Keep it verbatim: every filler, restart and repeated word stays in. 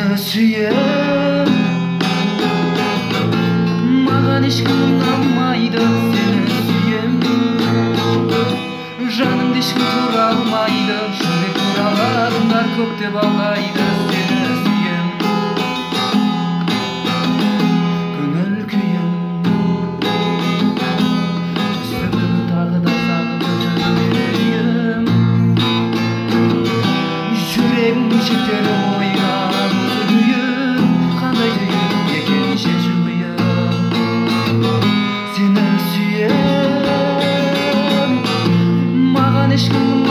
сүйем, маған ешкім ұнамайды, сені сүйем. Жанымды ешкім тұра алмайды, жүрек туралы адамдар көп деп алғайды, сені сүйем. Көңіл күйім үстігін тағы да сағынып жүрегім. Жүрегім шектері ойға күйім, қандай түйім екен шешу қиын. Сені сүйем, маған ешкім